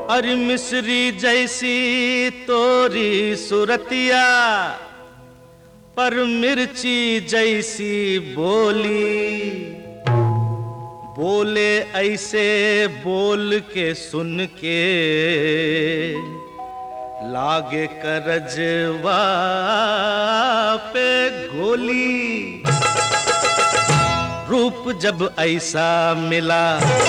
अरे मिस्री जैसी तोरी सुरतिया, पर मिर्ची जैसी बोली। बोले ऐसे बोल के सुन के लागे करजवा पे गोली। रूप जब ऐसा मिला,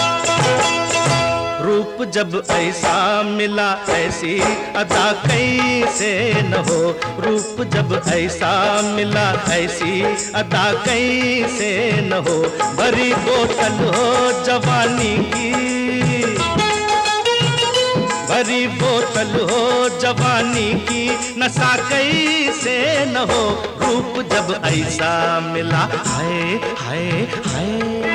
रूप जब ऐसा मिला, ऐसी अदा कैसे न हो। रूप जब ऐसा मिला, ऐसी अदा कैसे न हो। भरी बोतल हो जवानी की, भरी बोतल हो जवानी की, नशा कैसे न हो। रूप जब ऐसा मिला, हाय हाय हाय।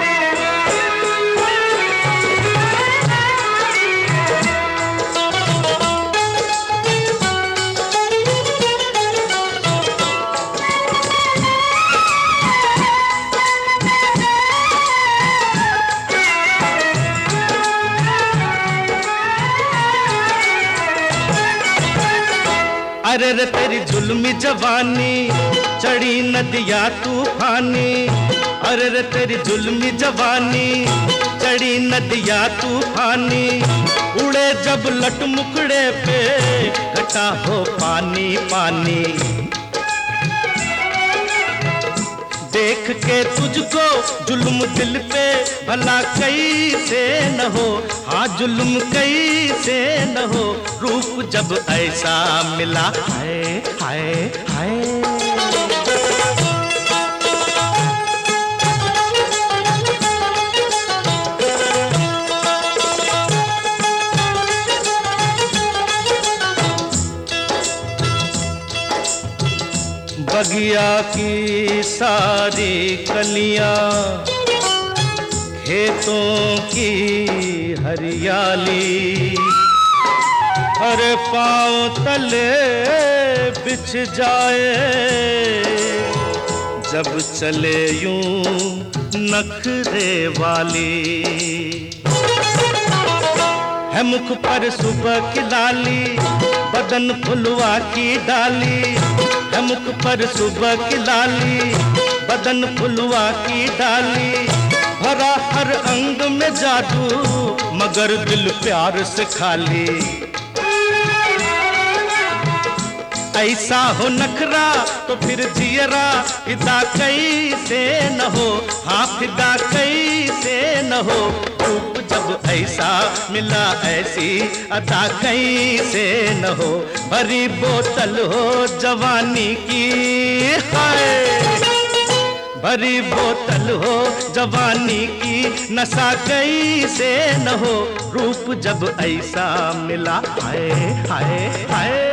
अरे रे तेरी जुल्मी जवानी, चढ़ी नदिया तूफानी। अरे रे तेरी जुल्मी जवानी, चढ़ी नदिया तूफानी। उड़े जब लट मुकड़े पे, घटा हो पानी पानी। देख के तुझको जुल्म दिल पे, भला कैसे न हो। हाँ जुल्म कैसे न हो। रूप जब ऐसा मिला, हाय हाय हाय। बगिया की सारी कलियां, खेतों की हरियाली, हर पांव तले बिछ जाए जब चले यूं नखरे वाली। है मुख पर सुबह की लाली, बदन फुलवा की डाली। है मुख पर सुबह की लाली, बदन फुलवा की डाली। भरा हर अंग में जादू, मगर दिल प्यार से खाली। ऐसा हो नखरा तो फिर जियरा फिदा कैसे न हो। हाँ फिदा कैसे न हो। रूप जब ऐसा मिला, ऐसी अदा कैसे न हो। भरी बोतल हो जवानी की, हाय भरी बोतल हो जवानी की, नशा कैसे न हो। रूप जब ऐसा मिला, हाय हाय हाय।